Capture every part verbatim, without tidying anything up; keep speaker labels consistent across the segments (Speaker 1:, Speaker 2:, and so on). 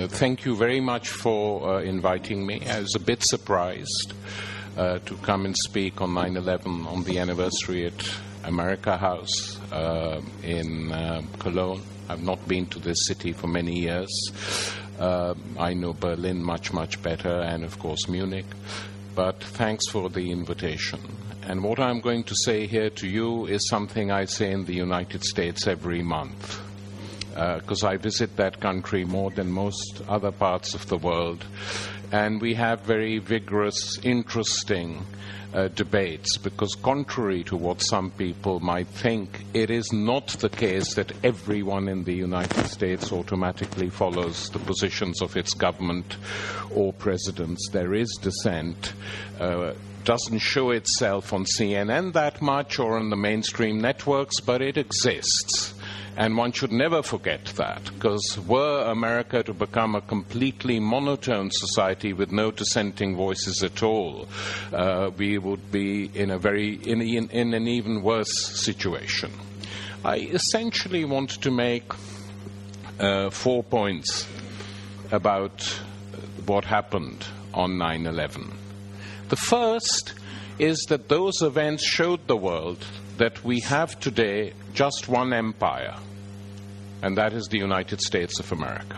Speaker 1: Uh, thank you very much for uh, inviting me. I was a bit surprised uh, to come and speak on nine eleven on the anniversary at America House uh, in uh, Cologne. I've not been to this city for many years. Uh, I know Berlin much, much better, and of course Munich. But thanks for the invitation. And what I'm going to say here to you is something I say in the United States every month, because uh, I visit that country more than most other parts of the world. And we have very vigorous, interesting uh, debates, because contrary to what some people might think, it is not the case that everyone in the United States automatically follows the positions of its government or presidents. There is dissent. Uh, doesn't show itself on C N N that much or on the mainstream networks, but it exists. And one should never forget that, because were America to become a completely monotone society with no dissenting voices at all, uh, we would be in a very in, in, in an even worse situation. I essentially want to make uh, four points about what happened on nine eleven. The first is that those events showed the world that we have today just one empire, and that is the United States of America.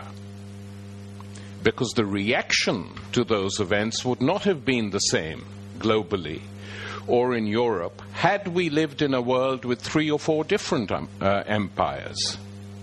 Speaker 1: Because the reaction to those events would not have been the same globally or in Europe had we lived in a world with three or four different um, uh, empires.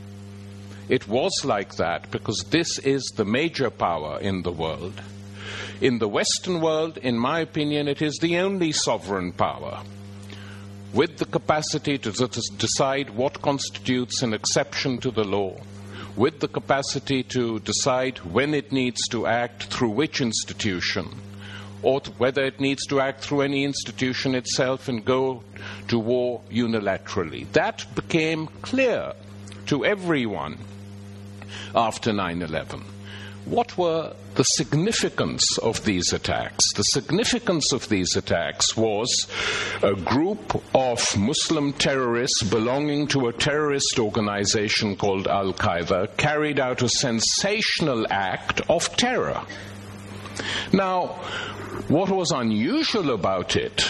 Speaker 1: It was like that because this is the major power in the world. In the Western world, in my opinion, it is the only sovereign power with the capacity to decide what constitutes an exception to the law, with the capacity to decide when it needs to act through which institution, or whether it needs to act through any institution itself and go to war unilaterally. That became clear to everyone after nine eleven. What were the significance of these attacks? The significance of these attacks was a group of Muslim terrorists belonging to a terrorist organization called Al-Qaeda carried out a sensational act of terror. Now, what was unusual about it,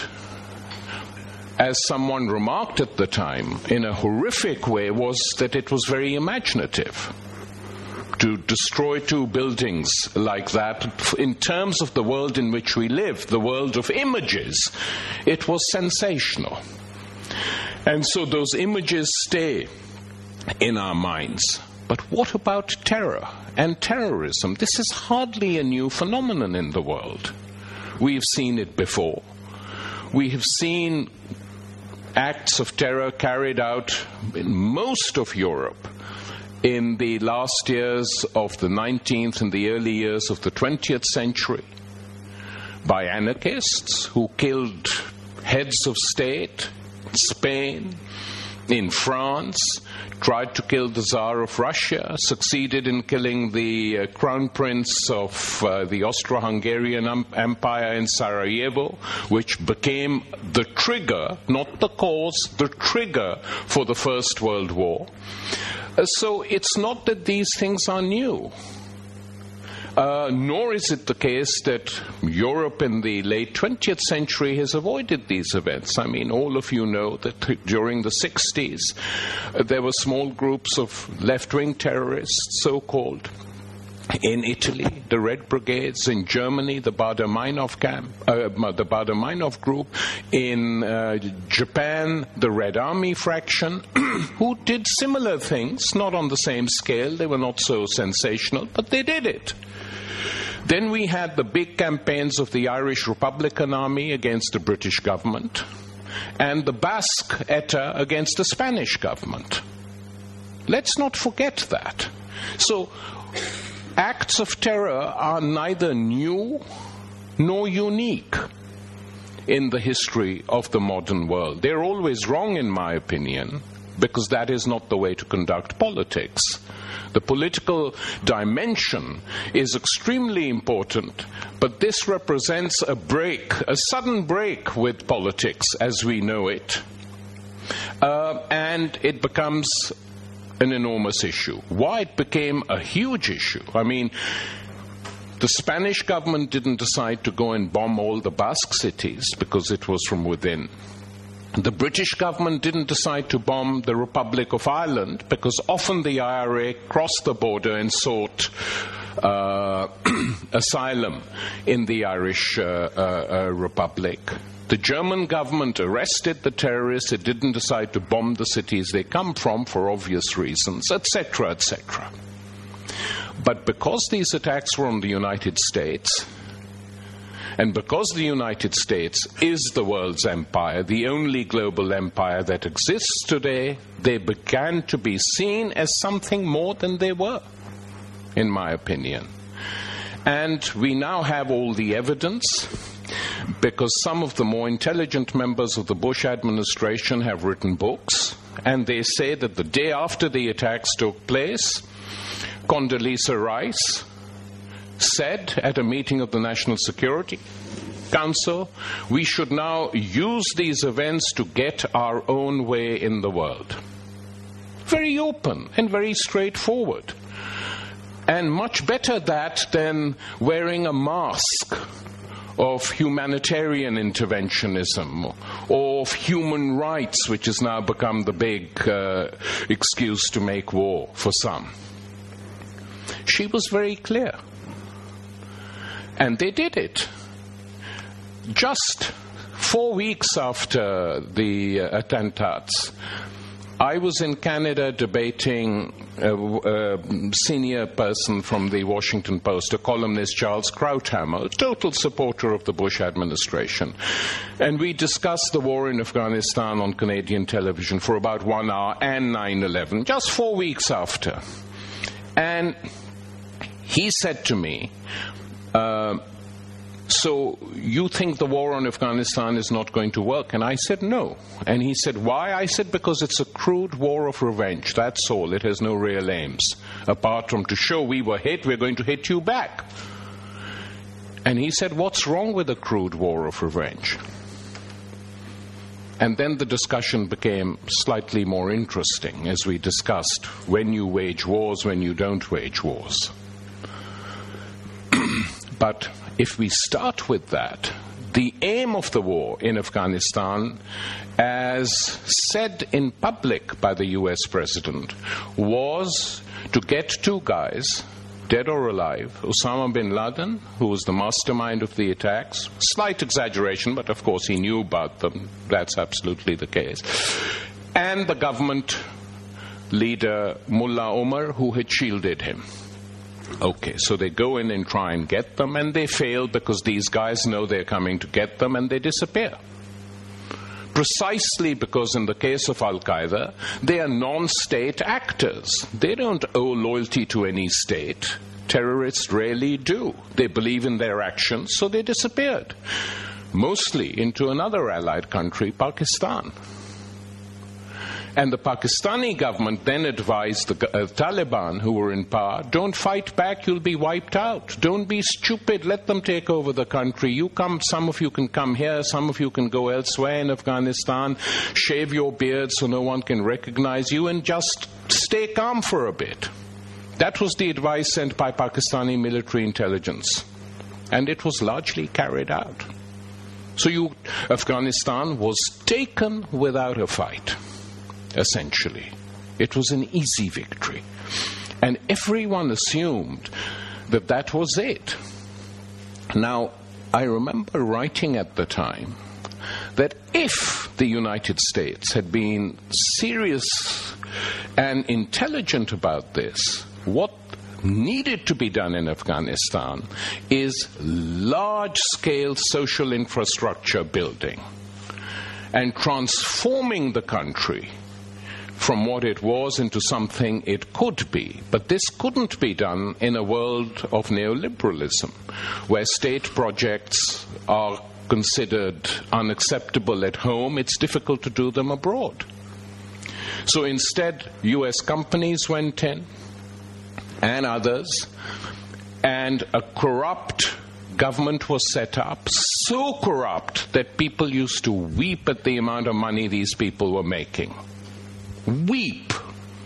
Speaker 1: as someone remarked at the time in a horrific way, was that it was very imaginative. To destroy two buildings like that, in terms of the world in which we live, the world of images, it was sensational. And so those images stay in our minds. But what about terror and terrorism? This is hardly a new phenomenon in the world. We've seen it before. We have seen acts of terror carried out in most of Europe in the last years of the nineteenth and the early years of the twentieth century by anarchists who killed heads of state in Spain, in France, tried to kill the Tsar of Russia, succeeded in killing the uh, crown prince of uh, the Austro-Hungarian um, Empire in Sarajevo, which became the trigger, not the cause, the trigger for the First World War. Uh, so it's not that these things are new. Uh, nor is it the case that Europe in the late twentieth century has avoided these events. I mean, all of you know that th- during the sixties, uh, there were small groups of left-wing terrorists, so-called, in Italy, the Red Brigades; in Germany, the Baader-Meinhof camp, uh, the Baader-Meinhof group; in uh, Japan, the Red Army fraction, who did similar things, not on the same scale. They were not so sensational, but they did it. Then we had the big campaigns of the Irish Republican Army against the British government, and the Basque E T A against the Spanish government. Let's not forget that. So, acts of terror are neither new nor unique in the history of the modern world. They're always wrong, in my opinion, because that is not the way to conduct politics. The political dimension is extremely important, but this represents a break, a sudden break with politics as we know it. Uh, and it becomes an enormous issue. Why it became a huge issue? I mean, the Spanish government didn't decide to go and bomb all the Basque cities because it was from within. The British government didn't decide to bomb the Republic of Ireland because often the I R A crossed the border and sought uh, asylum in the Irish uh, uh, uh, Republic. The German government arrested the terrorists. It didn't decide to bomb the cities they come from for obvious reasons, et cetera, et cetera. But because these attacks were on the United States, and because the United States is the world's empire, the only global empire that exists today, they began to be seen as something more than they were, in my opinion. And we now have all the evidence, because some of the more intelligent members of the Bush administration have written books, and they say that the day after the attacks took place, Condoleezza Rice said at a meeting of the National Security Council, we should now use these events to get our own way in the world. Very open and very straightforward. And much better that than wearing a mask of humanitarian interventionism or of human rights, which has now become the big uh, excuse to make war for some. She was very clear. And they did it. Just four weeks after the uh, attempts, I was in Canada debating a, a senior person from the Washington Post, a columnist, Charles Krauthammer, a total supporter of the Bush administration. And we discussed the war in Afghanistan on Canadian television for about one hour and nine eleven, just four weeks after. And he said to me, uh, so you think the war on Afghanistan is not going to work? And I said no. And he said, why? I said, because it's a crude war of revenge. That's all. It has no real aims. Apart from to show we were hit, we're going to hit you back. And he said, what's wrong with a crude war of revenge? And then the discussion became slightly more interesting as we discussed when you wage wars, when you don't wage wars. But if we start with that, the aim of the war in Afghanistan, as said in public by the U S president, was to get two guys, dead or alive, Osama bin Laden, who was the mastermind of the attacks, slight exaggeration, but of course he knew about them, that's absolutely the case, and the government leader Mullah Omar, who had shielded him. Okay, so they go in and try and get them, and they fail because these guys know they're coming to get them, and they disappear. Precisely because in the case of Al-Qaeda, they are non-state actors. They don't owe loyalty to any state. Terrorists rarely do. They believe in their actions, so they disappeared. Mostly into another allied country, Pakistan. And the Pakistani government then advised the uh, Taliban, who were in power, don't fight back, you'll be wiped out. Don't be stupid, let them take over the country. You come, some of you can come here, some of you can go elsewhere in Afghanistan, shave your beard so no one can recognize you, and just stay calm for a bit. That was the advice sent by Pakistani military intelligence. And it was largely carried out. So you, Afghanistan was taken without a fight. Essentially. It was an easy victory. And everyone assumed that that was it. Now, I remember writing at the time that if the United States had been serious and intelligent about this, what needed to be done in Afghanistan is large-scale social infrastructure building and transforming the country from what it was into something it could be. But this couldn't be done in a world of neoliberalism, where state projects are considered unacceptable at home. It's difficult to do them abroad. So instead, U S companies went in, and others, and a corrupt government was set up, so corrupt that people used to weep at the amount of money these people were making. Weep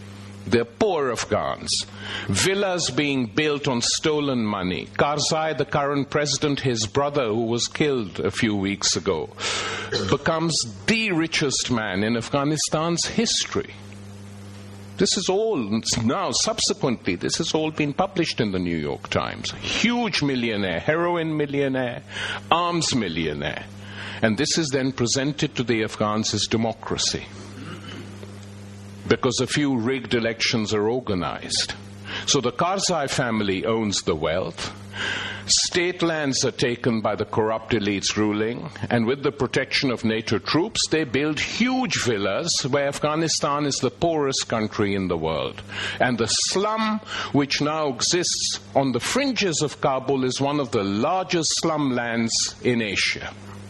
Speaker 1: They're poor Afghans. Villas being built on stolen money. Karzai, the current president, his brother, who was killed a few weeks ago, becomes the richest man in Afghanistan's history. This is all now, subsequently, this has all been published in the New York Times. Huge millionaire, heroin millionaire, arms millionaire. And this is then presented to the Afghans as democracy, because a few rigged elections are organized. So the Karzai family owns the wealth. State lands are taken by the corrupt elites ruling, and with the protection of NATO troops, they build huge villas where Afghanistan is the poorest country in the world. And the slum, which now exists on the fringes of Kabul, is one of the largest slumlands in Asia.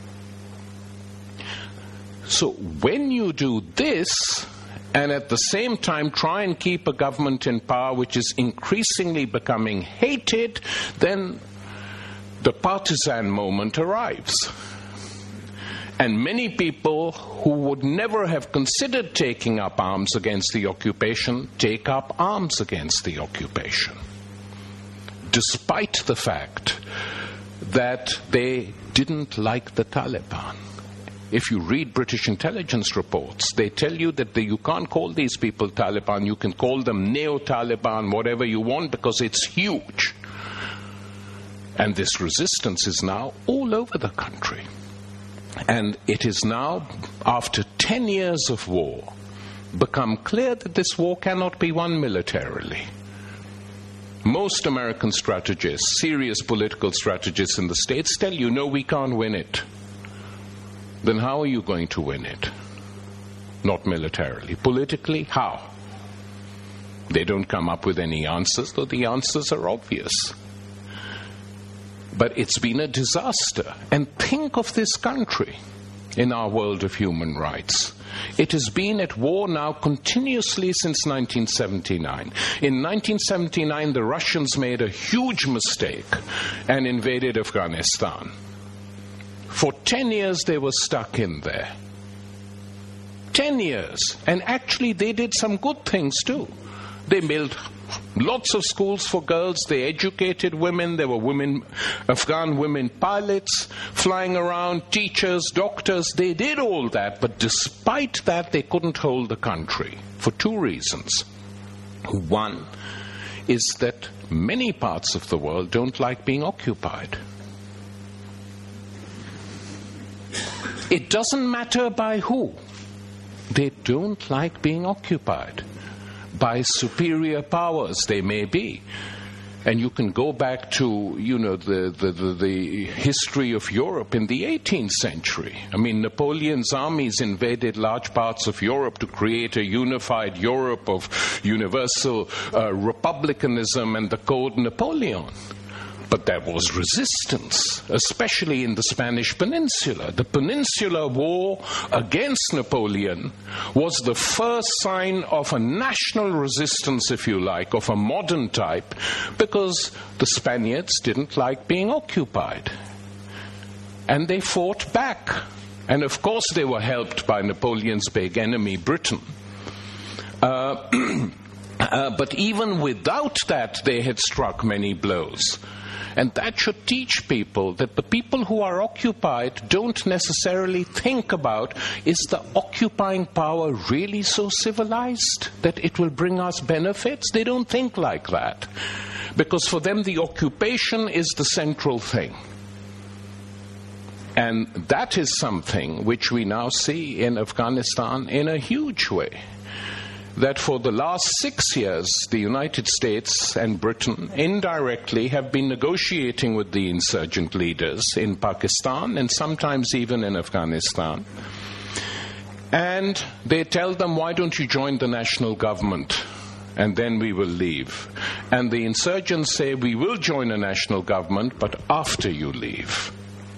Speaker 1: So when you do this, and at the same time try and keep a government in power which is increasingly becoming hated, then the partisan moment arrives. And many people who would never have considered taking up arms against the occupation take up arms against the occupation, despite the fact that they didn't like the Taliban. If you read British intelligence reports, they tell you that the, you can't call these people Taliban, you can call them Neo-Taliban, whatever you want, because it's huge. And this resistance is now all over the country. And it is now, after ten years of war, become clear that this war cannot be won militarily. Most American strategists, serious political strategists in the States, tell you, no, we can't win it. Then how are you going to win it? Not militarily. Politically, how? They don't come up with any answers, though the answers are obvious. But it's been a disaster. And think of this country in our world of human rights. It has been at war now continuously since nineteen seventy-nine. In nineteen seventy-nine, the Russians made a huge mistake and invaded Afghanistan. For ten years they were stuck in there. Ten years. And actually they did some good things too. They built lots of schools for girls, they educated women, there were women, Afghan women pilots flying around, teachers, doctors, they did all that, but despite that they couldn't hold the country for two reasons. One is that many parts of the world don't like being occupied. It doesn't matter by who. They don't like being occupied. By superior powers, they may be. And you can go back to, you know, the, the, the, the history of Europe in the eighteenth century. I mean, Napoleon's armies invaded large parts of Europe to create a unified Europe of universal uh, republicanism and the Code Napoleon. But there was resistance, especially in the Spanish Peninsula. The Peninsular War against Napoleon was the first sign of a national resistance, if you like, of a modern type, because the Spaniards didn't like being occupied. And they fought back. And of course they were helped by Napoleon's big enemy, Britain. Uh, uh, but even without that, they had struck many blows. And that should teach people that the people who are occupied don't necessarily think about, is the occupying power really so civilized that it will bring us benefits? They don't think like that. Because for them the occupation is the central thing. And that is something which we now see in Afghanistan in a huge way. That for the last six years, the United States and Britain indirectly have been negotiating with the insurgent leaders in Pakistan and sometimes even in Afghanistan. And they tell them, why don't you join the national government? And then we will leave. And the insurgents say, we will join a national government, but after you leave.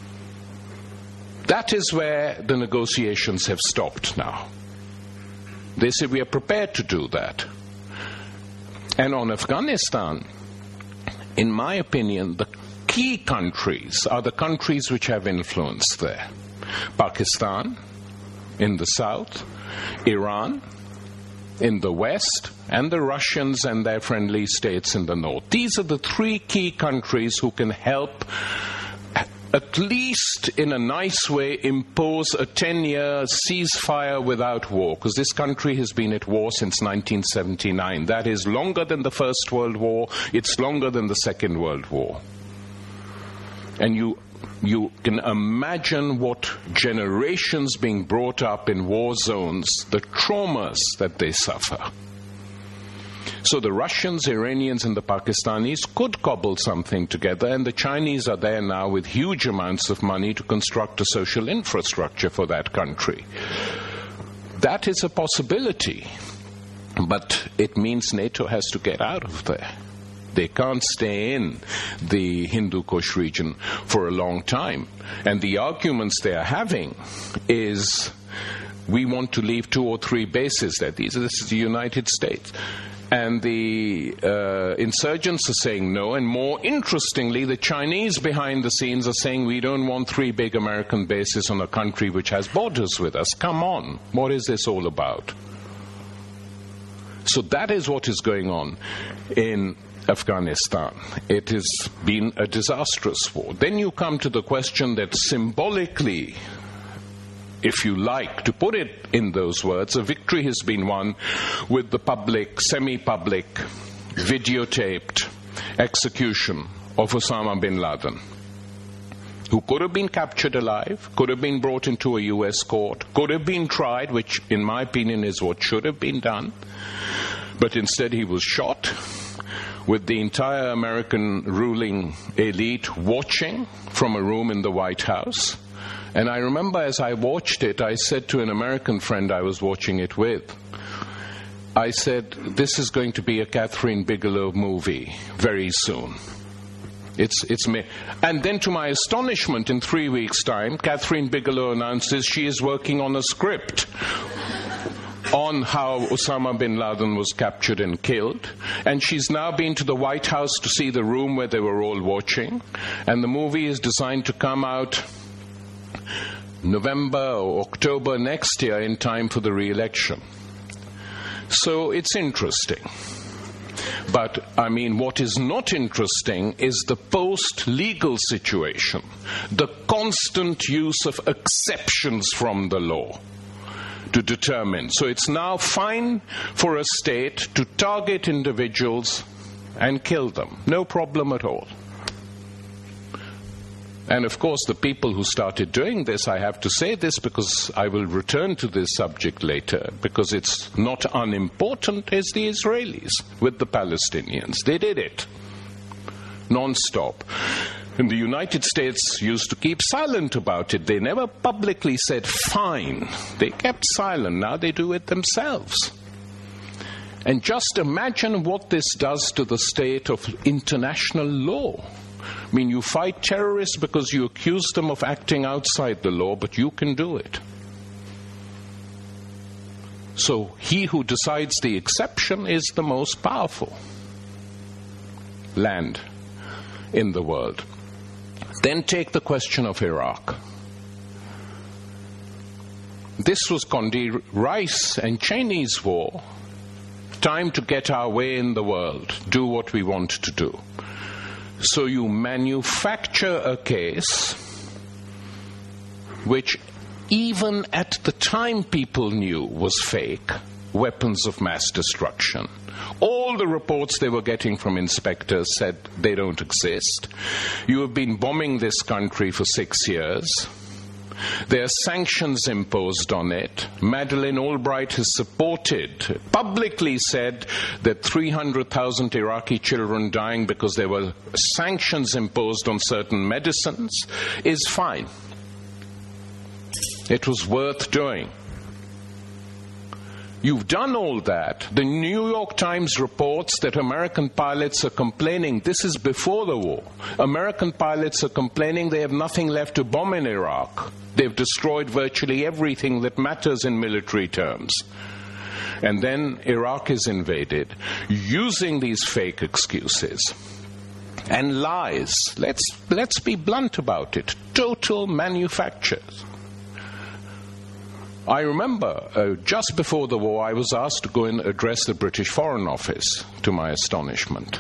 Speaker 1: That is where the negotiations have stopped now. They say we are prepared to do that. And on Afghanistan, in my opinion, the key countries are the countries which have influence there. Pakistan in the south, Iran, in the West and the Russians and their friendly states in the North. These are the three key countries who can help, at least in a nice way, impose a ten-year ceasefire without war, because this country has been at war since nineteen seventy-nine. That is longer than the First World War. It's longer than the Second World War. And you you can imagine what generations being brought up in war zones, the traumas that they suffer. So the Russians, Iranians, and the Pakistanis could cobble something together, and the Chinese are there now with huge amounts of money to construct a social infrastructure for that country. That is a possibility, but it means NATO has to get out of there. They can't stay in the Hindu Kush region for a long time. And the arguments they are having is, we want to leave two or three bases there. These, this is the United States. And the uh, insurgents are saying no, and more interestingly, the Chinese behind the scenes are saying we don't want three big American bases on a country which has borders with us. Come on, what is this all about? So that is what is going on in Afghanistan. It has been a disastrous war. Then you come to the question that symbolically, if you like to put it in those words, a victory has been won with the public, semi-public, videotaped execution of Osama bin Laden, who could have been captured alive, could have been brought into a U S court, could have been tried, which in my opinion is what should have been done, but instead he was shot, with the entire American ruling elite watching from a room in the White House. And I remember as I watched it, I said to an American friend I was watching it with, I said, this is going to be a Catherine Bigelow movie very soon. It's, it's me. And then to my astonishment, in three weeks' time, Catherine Bigelow announces she is working on a script on how Osama bin Laden was captured and killed. And she's now been to the White House to see the room where they were all watching. And the movie is designed to come out November or October next year in time for the re-election. So it's interesting. But, I mean, what is not interesting is the post-legal situation, the constant use of exceptions from the law to determine. So it's now fine for a state to target individuals and kill them. No problem at all. And of course, the people who started doing this, I have to say this because I will return to this subject later, because it's not unimportant, is the Israelis with the Palestinians. They did it non-stop. And the United States used to keep silent about it. They never publicly said fine. They kept silent. Now they do it themselves. And just imagine what this does to the state of international law. I mean, you fight terrorists because you accuse them of acting outside the law, but you can do it. So he who decides the exception is the most powerful land in the world. Then take the question of Iraq. This was Condi Rice and Cheney's war. Time to get our way in the world, do what we want to do. So you manufacture a case which even at the time people knew was fake, weapons of mass destruction. All the reports they were getting from inspectors said they don't exist. You have been bombing this country for six years. There are sanctions imposed on it. Madeleine Albright has supported, publicly said that three hundred thousand Iraqi children dying because there were sanctions imposed on certain medicines is fine. It was worth doing. You've done all that. The New York Times reports that American pilots are complaining. This is before the war. American pilots are complaining they have nothing left to bomb in Iraq. They've destroyed virtually everything that matters in military terms. And then Iraq is invaded using these fake excuses and lies. Let's, let's be blunt about it. Total manufactures. I remember uh, just before the war I was asked to go and address the British Foreign Office, to my astonishment.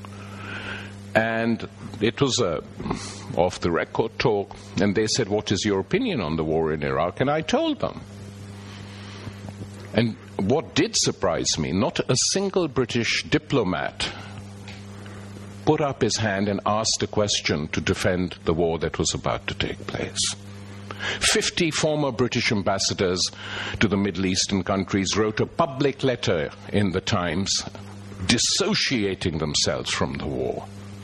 Speaker 1: And it was a off-the-record talk, and they said, what is your opinion on the war in Iraq? And I told them. And what did surprise me, not a single British diplomat put up his hand and asked a question to defend the war that was about to take place. Fifty former British ambassadors to the Middle Eastern countries wrote a public letter in the Times dissociating themselves from the war.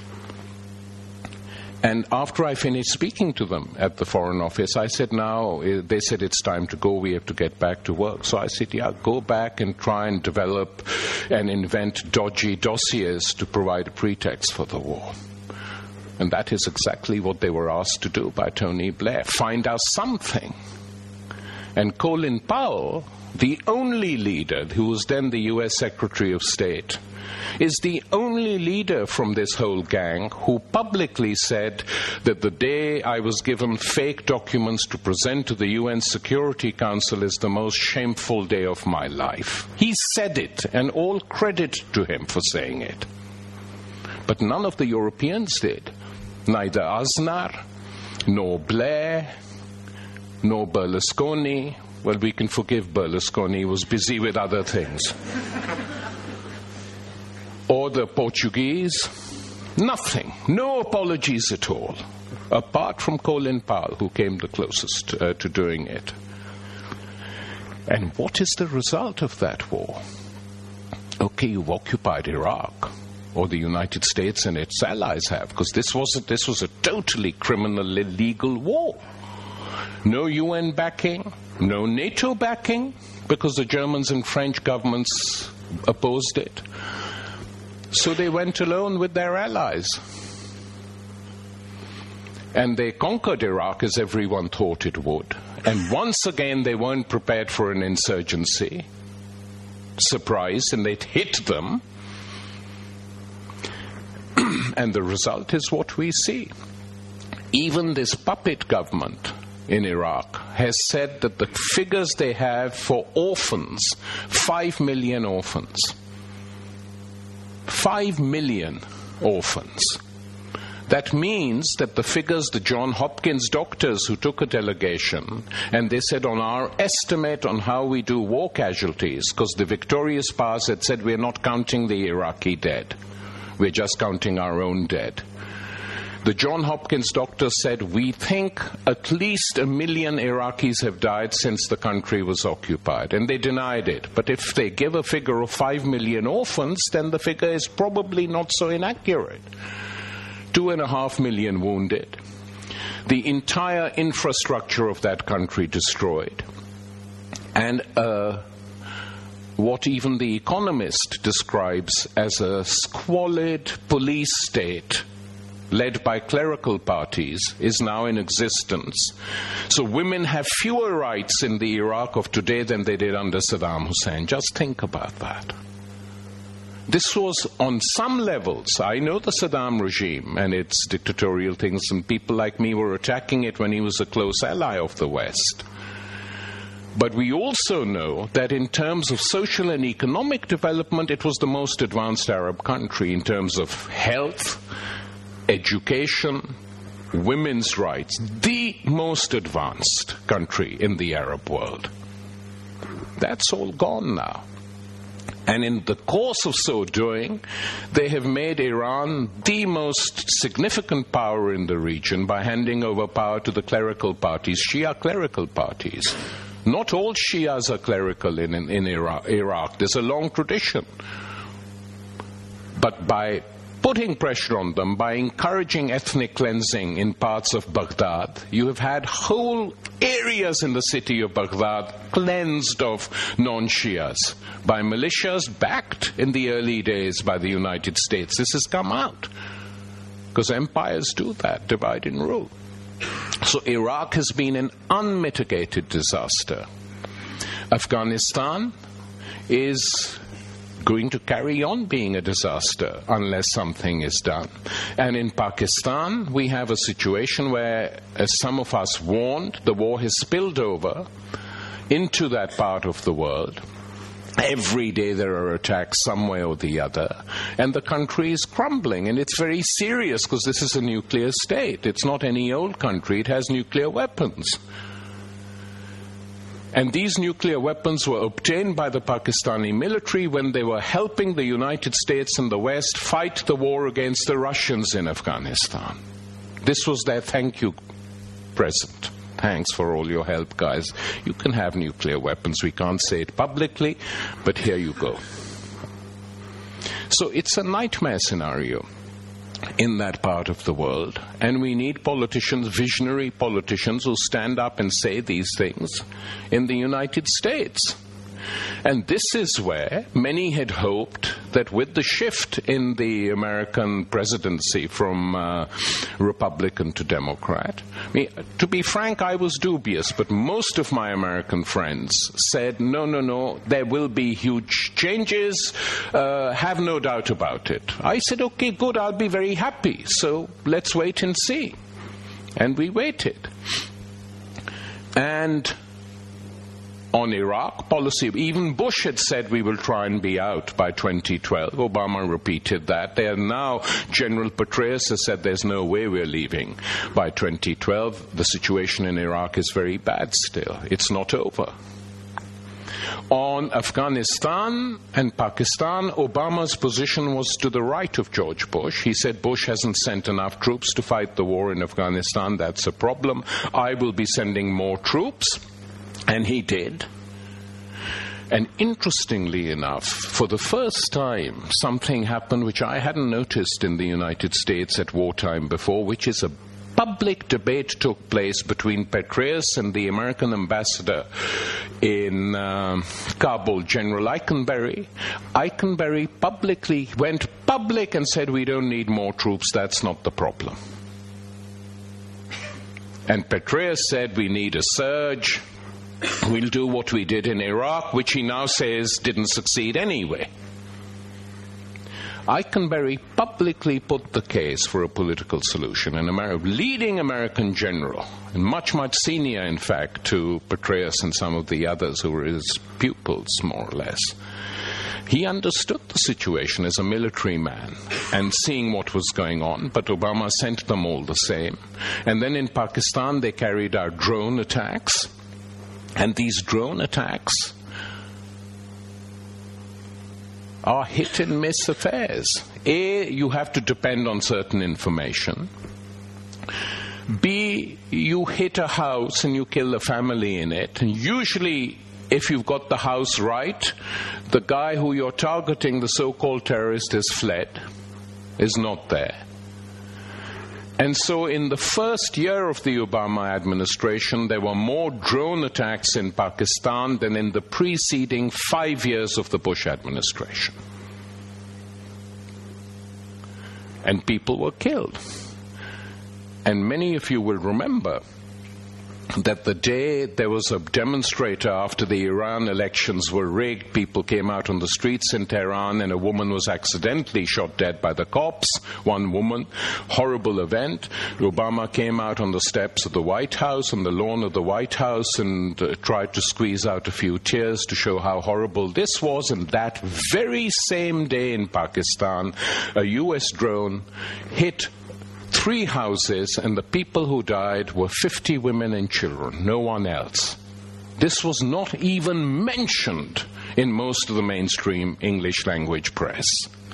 Speaker 1: And after I finished speaking to them at the Foreign Office, I said, now, they said it's time to go, we have to get back to work. So I said, yeah, go back and try and develop and invent dodgy dossiers to provide a pretext for the war. And that is exactly what they were asked to do by Tony Blair. Find out something. And Colin Powell, the only leader who was then the U S Secretary of State, is the only leader from this whole gang who publicly said that the day I was given fake documents to present to the U N Security Council is the most shameful day of my life. He said it, and all credit to him for saying it. But none of the Europeans did. Neither Aznar, nor Blair, nor Berlusconi. Well, we can forgive Berlusconi, he was busy with other things. Or the Portuguese. Nothing. No apologies at all. Apart from Colin Powell, who came the closest uh, to doing it. And what is the result of that war? Okay, you've occupied Iraq. Or the United States and its allies have, because this was a, this was a totally criminal, illegal war. No U N backing, no NATO backing, because the Germans and French governments opposed it. So they went alone with their allies. And they conquered Iraq as everyone thought it would. And once again they weren't prepared for an insurgency. Surprised, and they'd hit them. And the result is what we see. Even this puppet government in Iraq has said that the figures they have for orphans, five million orphans. Five million orphans. That means that the figures, the John Hopkins doctors who took a delegation, and they said on our estimate on how we do war casualties, because the victorious powers had said we're not counting the Iraqi dead. We're just counting our own dead. The John Hopkins doctor said, we think at least a million Iraqis have died since the country was occupied. And they denied it. But if they give a figure of five million orphans, then the figure is probably not so inaccurate. Two and a half million wounded. The entire infrastructure of that country destroyed. And uh what even The Economist describes as a squalid police state led by clerical parties is now in existence. So women have fewer rights in the Iraq of today than they did under Saddam Hussein. Just think about that. This was on some levels. I know the Saddam regime and its dictatorial things, and people like me were attacking it when he was a close ally of the West. But we also know that in terms of social and economic development, it was the most advanced Arab country in terms of health, education, women's rights. The most advanced country in the Arab world. That's all gone now. And in the course of so doing, they have made Iran the most significant power in the region by handing over power to the clerical parties, Shia clerical parties. Not all Shias are clerical in, in, in Iraq, Iraq. There's a long tradition. But by putting pressure on them, by encouraging ethnic cleansing in parts of Baghdad, you have had whole areas in the city of Baghdad cleansed of non-Shias by militias backed in the early days by the United States. This has come out. Because empires do that, divide and rule. So Iraq has been an unmitigated disaster. Afghanistan is going to carry on being a disaster unless something is done. And in Pakistan, we have a situation where, as some of us warned, the war has spilled over into that part of the world. Every day there are attacks some way or the other, and the country is crumbling, and it's very serious because this is a nuclear state. It's not any old country, it has nuclear weapons. And these nuclear weapons were obtained by the Pakistani military when they were helping the United States and the West fight the war against the Russians in Afghanistan. This was their thank you present. Thanks for all your help, guys. You can have nuclear weapons. We can't say it publicly, but here you go. So it's a nightmare scenario in that part of the world, and we need politicians, visionary politicians, who stand up and say these things in the United States. And this is where many had hoped that with the shift in the American presidency from uh, Republican to Democrat, I mean, to be frank, I was dubious, but most of my American friends said, no, no, no, there will be huge changes, uh, have no doubt about it. I said, okay, good, I'll be very happy, so let's wait and see. And we waited. And on Iraq policy, even Bush had said we will try and be out by twenty twelve. Obama repeated that. They are now, General Petraeus has said there's no way we're leaving by twenty twelve. The situation in Iraq is very bad still. It's not over. On Afghanistan and Pakistan, Obama's position was to the right of George Bush. He said Bush hasn't sent enough troops to fight the war in Afghanistan. That's a problem. I will be sending more troops. And he did. And interestingly enough, for the first time, something happened which I hadn't noticed in the United States at wartime before, which is a public debate took place between Petraeus and the American ambassador in uh, Kabul, General Eikenberry. Eikenberry publicly went public and said, we don't need more troops, that's not the problem. And Petraeus said, we need a surge. We'll do what we did in Iraq, which he now says didn't succeed anyway. Eikenberry publicly put the case for a political solution. An Ameri- leading American general, and much, much senior, in fact, to Petraeus and some of the others who were his pupils, more or less. He understood the situation as a military man and seeing what was going on, but Obama sent them all the same. And then in Pakistan, they carried out drone attacks. And these drone attacks are hit and miss affairs. A, you have to depend on certain information. B, you hit a house and you kill a family in it. And usually, if you've got the house right, the guy who you're targeting, the so-called terrorist, has fled, is not there. And so in the first year of the Obama administration, there were more drone attacks in Pakistan than in the preceding five years of the Bush administration. And people were killed. And many of you will remember that the day there was a demonstrator after the Iran elections were rigged, people came out on the streets in Tehran and a woman was accidentally shot dead by the cops, one woman, horrible event. Obama came out on the steps of the White House, on the lawn of the White House, and uh, tried to squeeze out a few tears to show how horrible this was. And that very same day in Pakistan, a U S drone hit three houses, and the people who died were fifty women and children, no one else. This was not even mentioned in most of the mainstream English language press.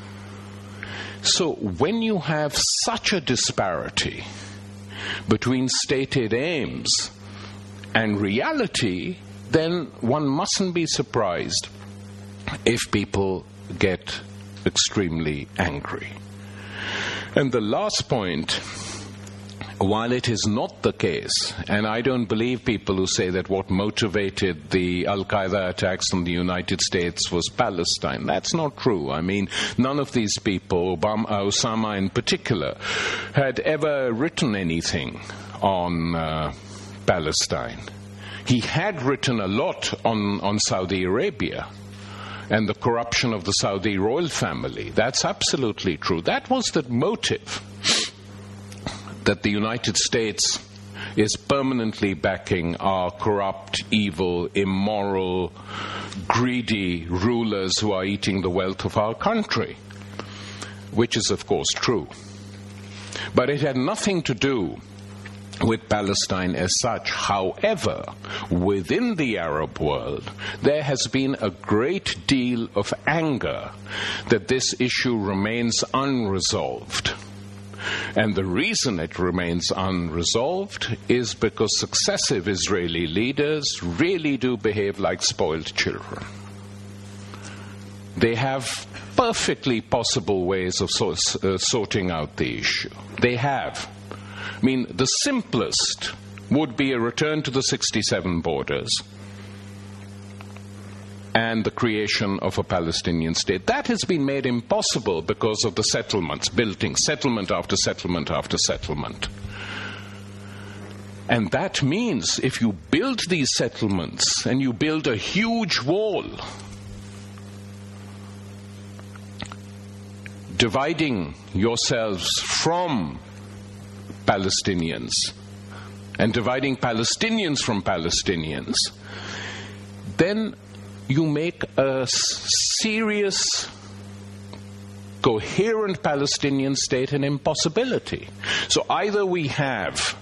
Speaker 1: So when you have such a disparity between stated aims and reality, then one mustn't be surprised if people get extremely angry. And the last point, while it is not the case, and I don't believe people who say that what motivated the Al-Qaeda attacks on the United States was Palestine. That's not true. I mean, none of these people, Obama, Osama in particular, had ever written anything on uh, Palestine. He had written a lot on, on Saudi Arabia and the corruption of the Saudi royal family. That's absolutely true. That was the motive that the United States is permanently backing our corrupt, evil, immoral, greedy rulers who are eating the wealth of our country, which is, of course, true. But it had nothing to do with Palestine as such. However, within the Arab world, there has been a great deal of anger that this issue remains unresolved. And the reason it remains unresolved is because successive Israeli leaders really do behave like spoiled children. They have perfectly possible ways of so- uh, sorting out the issue. They have. I mean, the simplest would be a return to the sixty-seven borders and the creation of a Palestinian state. That has been made impossible because of the settlements, building settlement after settlement after settlement. And that means if you build these settlements and you build a huge wall dividing yourselves from Palestinians and dividing Palestinians from Palestinians, then you make a serious, coherent Palestinian state an impossibility. So either we have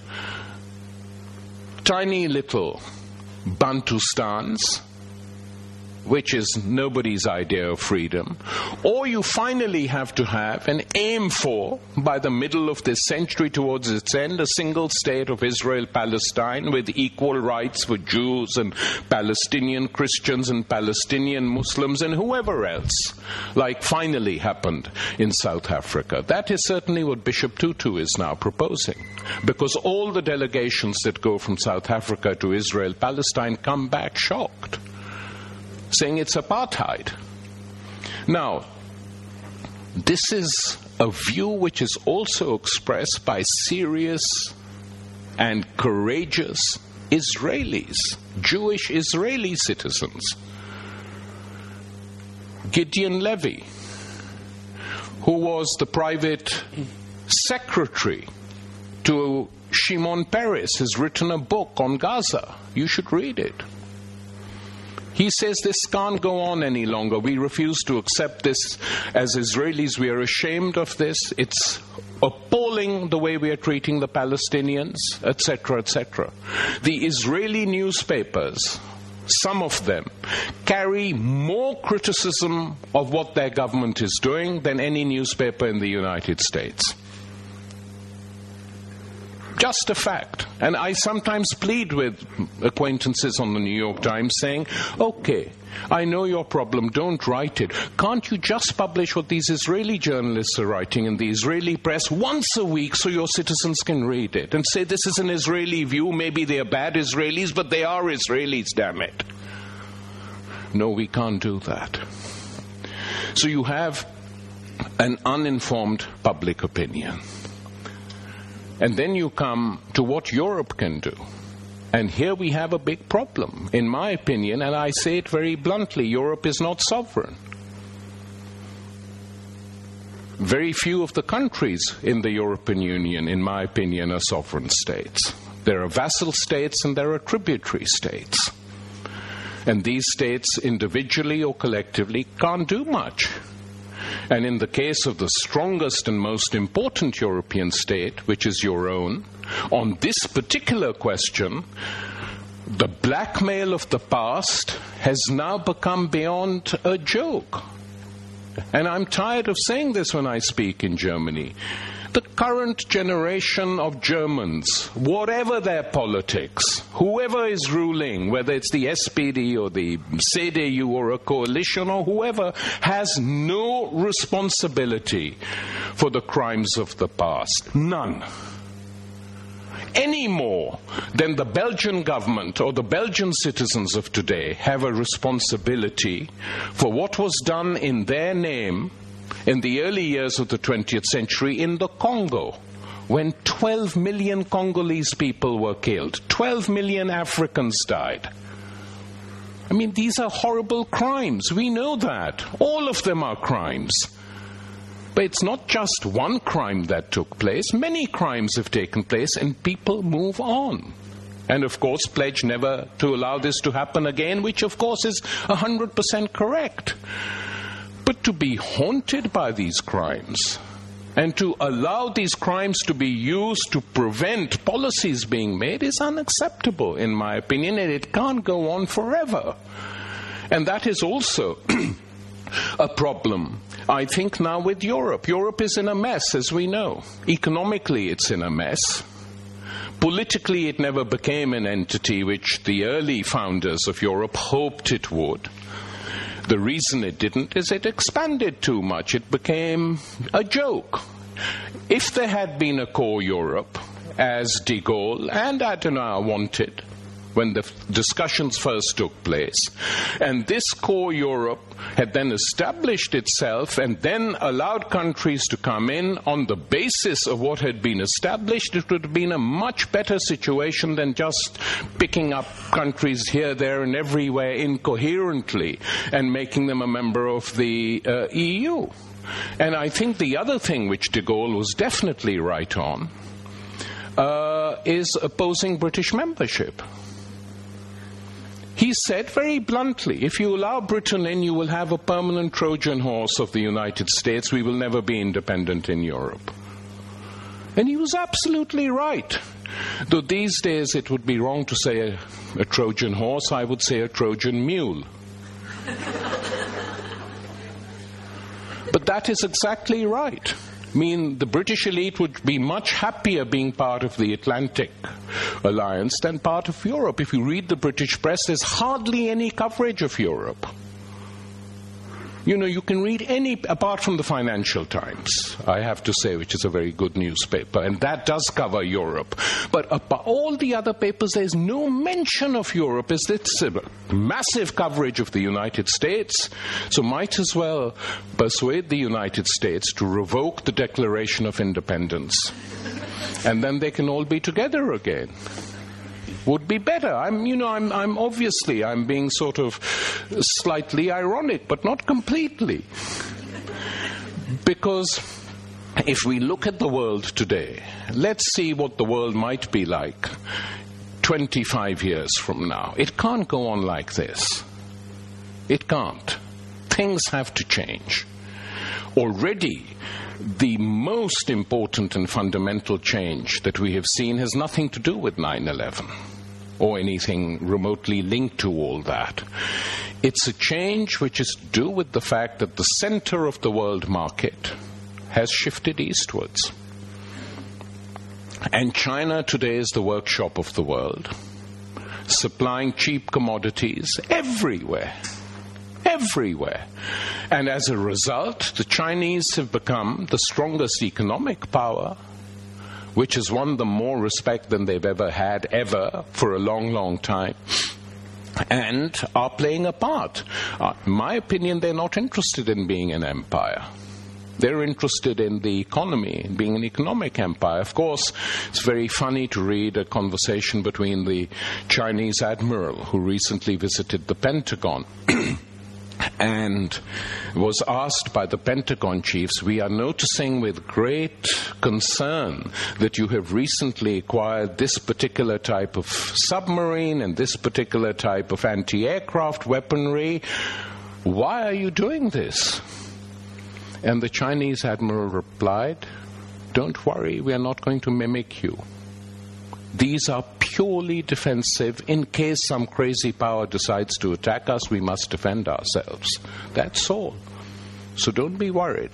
Speaker 1: tiny little Bantustans, which is nobody's idea of freedom, or you finally have to have and aim for, by the middle of this century towards its end, a single state of Israel-Palestine with equal rights for Jews and Palestinian Christians and Palestinian Muslims and whoever else, like finally happened in South Africa. That is certainly what Bishop Tutu is now proposing, because all the delegations that go from South Africa to Israel-Palestine come back shocked, saying it's apartheid. Now, this is a view which is also expressed by serious and courageous Israelis, Jewish Israeli citizens. Gideon Levy, who was the private secretary to Shimon Peres, has written a book on Gaza. You should read it. He says this can't go on any longer. We refuse to accept this. As Israelis, we are ashamed of this. It's appalling the way we are treating the Palestinians, et cetera, et cetera. The Israeli newspapers, some of them, carry more criticism of what their government is doing than any newspaper in the United States. Just a fact. And I sometimes plead with acquaintances on the New York Times saying, okay, I know your problem, don't write it. Can't you just publish what these Israeli journalists are writing in the Israeli press once a week so your citizens can read it and say this is an Israeli view, maybe they are bad Israelis, but they are Israelis, damn it. No, we can't do that. So you have an uninformed public opinion. And then you come to what Europe can do. And here we have a big problem. In my opinion, and I say it very bluntly, Europe is not sovereign. Very few of the countries in the European Union, in my opinion, are sovereign states. There are vassal states and there are tributary states. And these states, individually or collectively, can't do much. And in the case of the strongest and most important European state, which is your own, on this particular question, the blackmail of the past has now become beyond a joke. And I'm tired of saying this when I speak in Germany. The current generation of Germans, whatever their politics, whoever is ruling, whether it's the S P D or the C D U or a coalition or whoever, has no responsibility for the crimes of the past. None. Any more than the Belgian government or the Belgian citizens of today have a responsibility for what was done in their name in the early years of the twentieth century in the Congo, when twelve million Congolese people were killed, twelve million Africans died. I mean, these are horrible crimes. We know that. All of them are crimes. But it's not just one crime that took place. Many crimes have taken place, and people move on. And, of course, pledge never to allow this to happen again, which, of course, is one hundred percent correct. But to be haunted by these crimes and to allow these crimes to be used to prevent policies being made is unacceptable, in my opinion, and it can't go on forever. And that is also a problem, I think, now with Europe. Europe is in a mess, as we know. Economically, it's in a mess. Politically, it never became an entity which the early founders of Europe hoped it would. The reason it didn't is it expanded too much. It became a joke. If there had been a core Europe, as de Gaulle and Adenauer wanted when the discussions first took place, and this core Europe had then established itself and then allowed countries to come in on the basis of what had been established, it would have been a much better situation than just picking up countries here, there, and everywhere incoherently and making them a member of the uh, E U. And I think the other thing which de Gaulle was definitely right on uh, is opposing British membership. He said very bluntly, if you allow Britain in, you will have a permanent Trojan horse of the United States. We will never be independent in Europe. And he was absolutely right. Though these days it would be wrong to say a, a Trojan horse, I would say a Trojan mule. But that is exactly right. I mean, the British elite would be much happier being part of the Atlantic Alliance than part of Europe. If you read the British press, there's hardly any coverage of Europe. You know, you can read any, apart from the Financial Times, I have to say, which is a very good newspaper, and that does cover Europe. But about all the other papers, there's no mention of Europe. It's this massive coverage of the United States. So might as well persuade the United States to revoke the Declaration of Independence. And then they can all be together again. Would be better. I'm, you know, I'm, I'm obviously, I'm being sort of slightly ironic, but not completely. Because if we look at the world today, let's see what the world might be like twenty-five years from now. It can't go on like this. It can't. Things have to change. Already, the most important and fundamental change that we have seen has nothing to do with nine eleven or anything remotely linked to all that. It's a change which is to do with the fact that the center of the world market has shifted eastwards. And China today is the workshop of the world, supplying cheap commodities everywhere. Everywhere. And as a result, the Chinese have become the strongest economic power, which has won them more respect than they've ever had, ever, for a long, long time, and are playing a part. Uh, in my opinion, they're not interested in being an empire. They're interested in the economy, in being an economic empire. Of course, it's very funny to read a conversation between the Chinese admiral who recently visited the Pentagon and was asked by the Pentagon chiefs, we are noticing with great concern that you have recently acquired this particular type of submarine and this particular type of anti-aircraft weaponry. Why are you doing this? And the Chinese admiral replied, don't worry, we are not going to mimic you. These are purely defensive. In case some crazy power decides to attack us, we must defend ourselves. That's all. So don't be worried.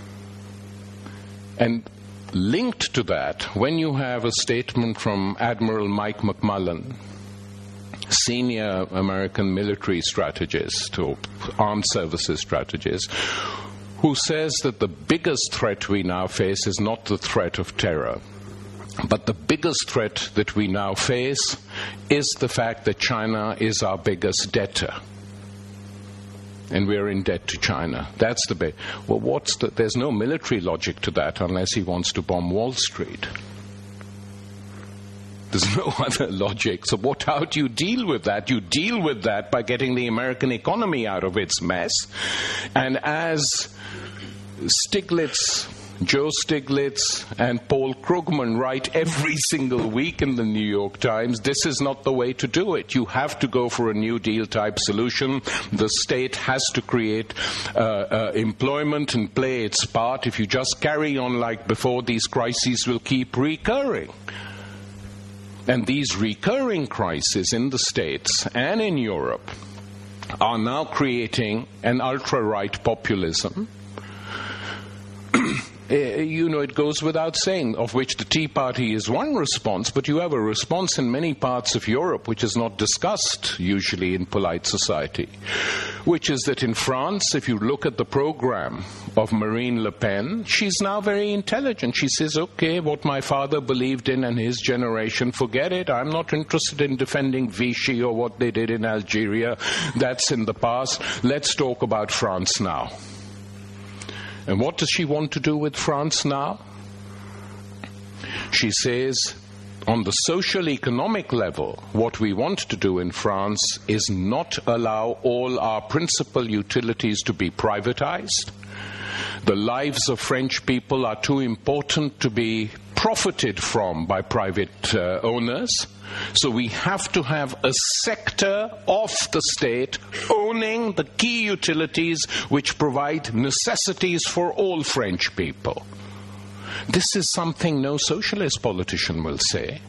Speaker 1: And linked to that, when you have a statement from Admiral Mike McMullen, senior American military strategist or armed services strategist, who says that the biggest threat we now face is not the threat of terror, but the biggest threat that we now face is the fact that China is our biggest debtor. And we're in debt to China. That's the big... Well, what's the... There's no military logic to that unless he wants to bomb Wall Street. There's no other logic. So what, how do you deal with that? You deal with that by getting the American economy out of its mess. And as Stiglitz, Joe Stiglitz and Paul Krugman write every single week in the New York Times, this is not the way to do it. You have to go for a New Deal type solution. The state has to create uh, uh, employment and play its part. If you just carry on like before, these crises will keep recurring. And these recurring crises in the States and in Europe are now creating an ultra-right populism. Uh, you know, it goes without saying, of which the Tea Party is one response, but you have a response in many parts of Europe which is not discussed usually in polite society, which is that in France, if you look at the program of Marine Le Pen, she's now very intelligent. She says, okay, what my father believed in and his generation, forget it. I'm not interested in defending Vichy or what they did in Algeria. That's in the past. Let's talk about France now. And what does she want to do with France now? She says, on the social economic level, what we want to do in France is not allow all our principal utilities to be privatized. The lives of French people are too important to be profited from by private uh, owners. So we have to have a sector of the state owning the key utilities which provide necessities for all French people. This is something no socialist politician will say.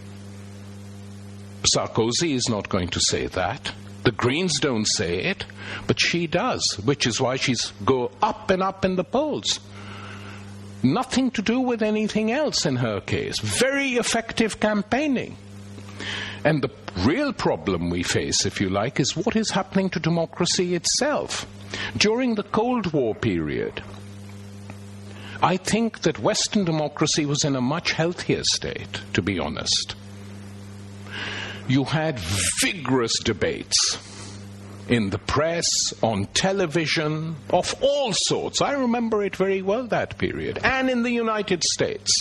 Speaker 1: Sarkozy is not going to say that. The Greens don't say it, but she does, which is why she's go up and up in the polls. Nothing to do with anything else in her case. Very effective campaigning. And the real problem we face, if you like, is what is happening to democracy itself. During the Cold War period, I think that Western democracy was in a much healthier state, to be honest. You had vigorous debates in the press, on television, of all sorts. I remember it very well, that period. And in the United States.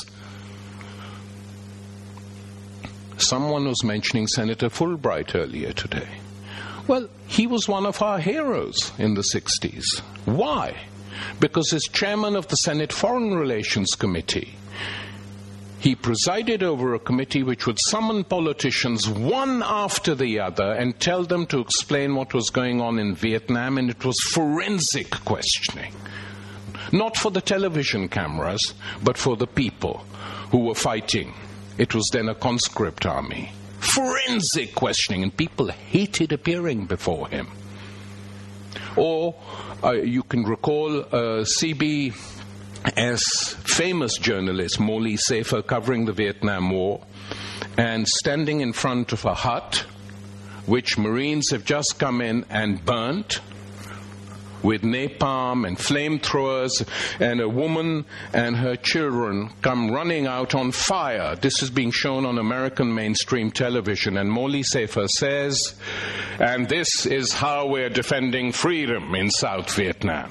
Speaker 1: Someone was mentioning Senator Fulbright earlier today. Well, he was one of our heroes in the sixties. Why? Because as chairman of the Senate Foreign Relations Committee, he presided over a committee which would summon politicians one after the other and tell them to explain what was going on in Vietnam, and it was forensic questioning. Not for the television cameras, but for the people who were fighting. It was then a conscript army. Forensic questioning, and people hated appearing before him. Or uh, you can recall uh, C B S famous journalist Morley Safer covering the Vietnam War and standing in front of a hut which Marines have just come in and burnt with napalm and flamethrowers, and a woman and her children come running out on fire. This is being shown on American mainstream television, and Morley Safer says, and this is how we're defending freedom in South Vietnam.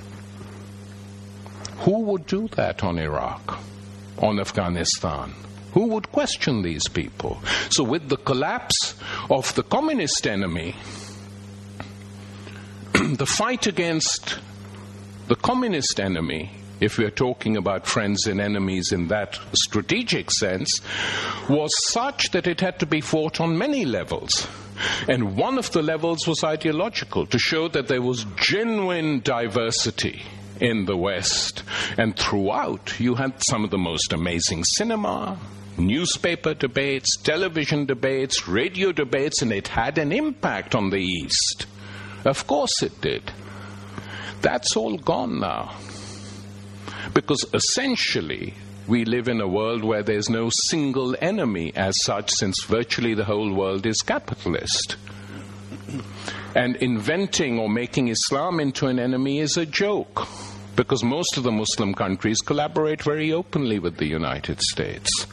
Speaker 1: Who would do that on Iraq, on Afghanistan? Who would question these people? So with the collapse of the communist enemy, the fight against the communist enemy, if we're talking about friends and enemies in that strategic sense, was such that it had to be fought on many levels. And one of the levels was ideological, to show that there was genuine diversity in the West. And throughout, you had some of the most amazing cinema, newspaper debates, television debates, radio debates, and it had an impact on the East. Of course it did. That's all gone now. Because essentially, we live in a world where there's no single enemy as such, since virtually the whole world is capitalist. And inventing or making Islam into an enemy is a joke, because most of the Muslim countries collaborate very openly with the United States.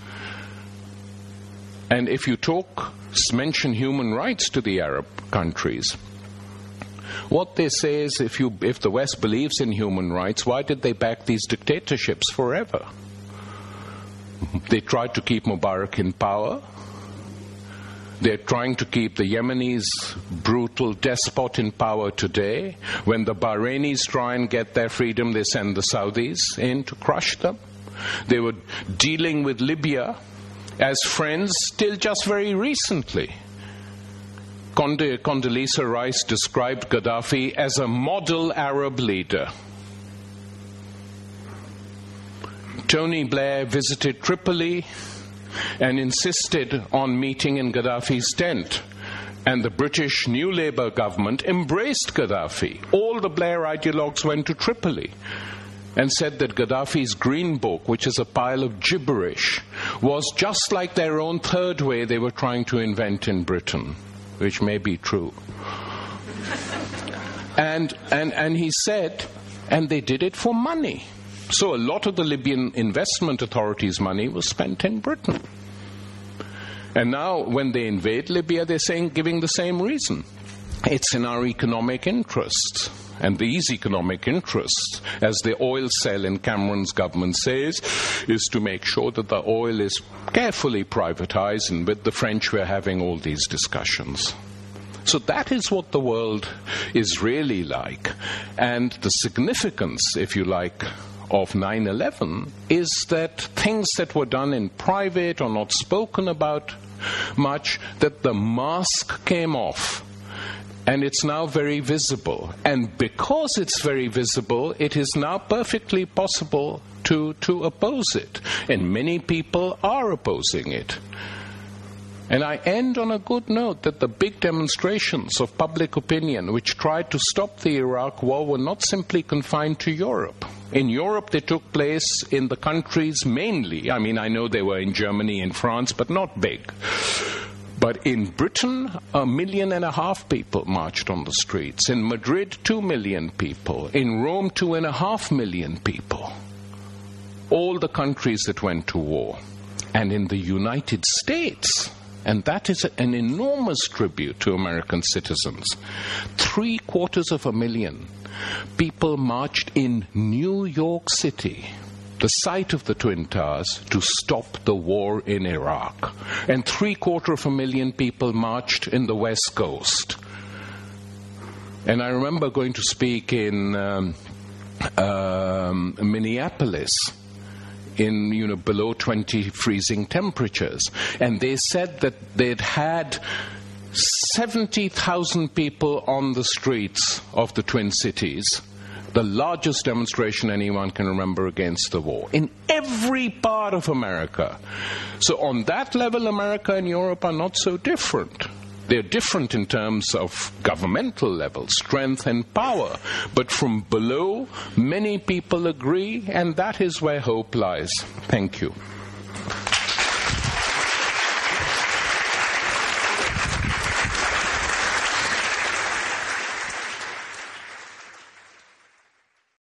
Speaker 1: And if you talk, mention human rights to the Arab countries, what they say is, if you, if the West believes in human rights, why did they back these dictatorships forever? They tried to keep Mubarak in power. They're trying to keep the Yemenis brutal despot in power today. When the Bahrainis try and get their freedom, they send the Saudis in to crush them. They were dealing with Libya as friends till just very recently. Conde- Condoleezza Rice described Gaddafi as a model Arab leader. Tony Blair visited Tripoli and insisted on meeting in Gaddafi's tent. And the British New Labour government embraced Gaddafi. All the Blair ideologues went to Tripoli and said that Gaddafi's Green Book, which is a pile of gibberish, was just like their own third way they were trying to invent in Britain, which may be true. and, and, and he said, and they did it for money. So a lot of the Libyan Investment Authority's money was spent in Britain. And now when they invade Libya, they're saying, giving the same reason. It's in our economic interests. And these economic interests, as the oil cell in Cameron's government says, is to make sure that the oil is carefully privatized, and with the French we're having all these discussions. So that is what the world is really like. And the significance, if you like, of nine eleven is that things that were done in private or not spoken about much, that the mask came off. And it's now very visible. And because it's very visible, it is now perfectly possible to, to oppose it. And many people are opposing it. And I end on a good note that the big demonstrations of public opinion which tried to stop the Iraq war were not simply confined to Europe. In Europe, they took place in the countries mainly. I mean, I know they were in Germany and France, but not big. But in Britain, a million and a half people marched on the streets. In Madrid, two million people. In Rome, two and a half million people. All the countries that went to war. And in the United States, and that is an enormous tribute to American citizens, three quarters of a million people marched in New York City, the site of the Twin Towers, to stop the war in Iraq. And three quarter of a million people marched in the West Coast. And I remember going to speak in um, um, Minneapolis, in, you know, below twenty freezing temperatures. And they said that they'd had seventy thousand people on the streets of the Twin Cities, the largest demonstration anyone can remember against the war, in every part of America. So on that level, America and Europe are not so different. They're different in terms of governmental level, strength and power. But from below, many people agree, and that is where hope lies. Thank you.